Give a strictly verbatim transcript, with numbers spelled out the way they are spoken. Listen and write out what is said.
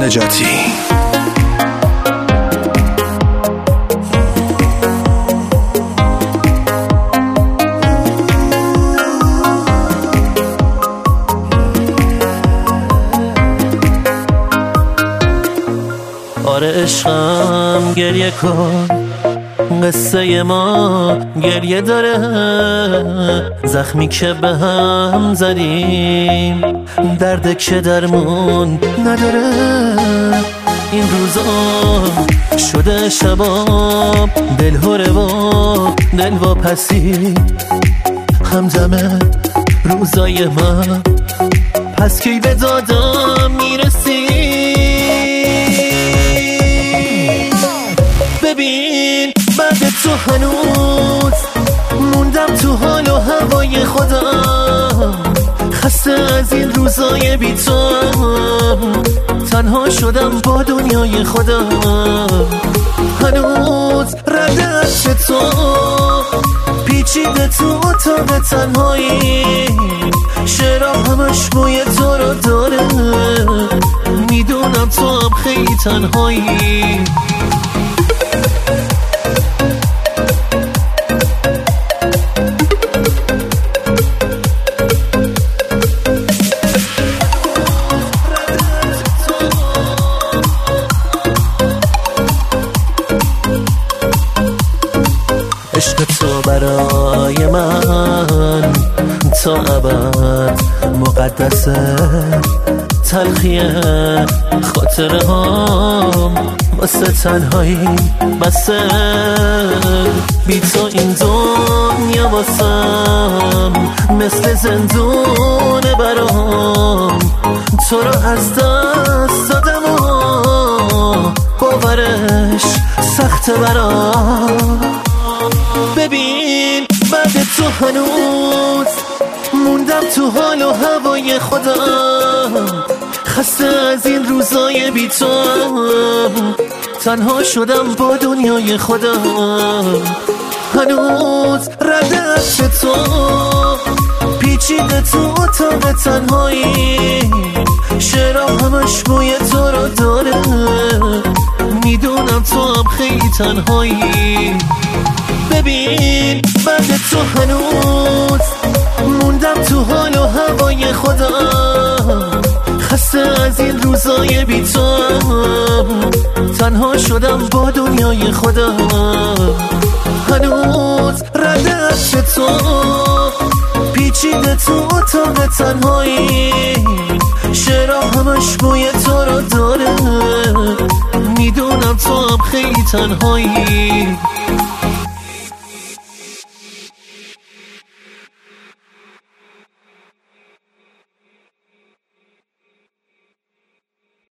نجاتی. آره عشقم گریه کن، قصه ما گریه داره، زخمی که به هم زدیم درد که درمون نداره. این روزا شده شباب دل هره و دل واپسی، همدمه روزای من، پس کی به دادم میرسی؟ ببین بعد تو هنوز موندم تو حال و هوای خودم، خسته از این روزای بی تو، تنها شدم با دنیای خودم. هنوز رده از تو پیچیده تو اتاق تنهایی، شعرها همش بوی تو رو داره، میدونم تو هم خیلی تنهایی. عشق تو برای من تا ابد مقدسه، تلخیه خاطره هم واسه تنهایی بسه. بی تو این دنیا واسم مثل زندونه برام، تو رو از دست دادم و باورش سخته برام. ببین بعد تو هنوز موندم تو حال و هوای خودم، خسته از این روزای بی تو، تنها شدم با دنیای خودم. هنوز رده از تو پیچیده تو اتاق تنهایی، شعرها همش بوی تو رو داره، میدونم تو هم خیلی تنهایی. ببین بعد تو هنوز موندم تو حال و هوای خودم، خسته از این روزای بی تو، تنها شدم با دنیای خودم. هنوز رده از تو پیچیده تو اتاق تنهایی، شعرها همش بوی تو رو داره، میدونم تو هم خیلی تنهایی.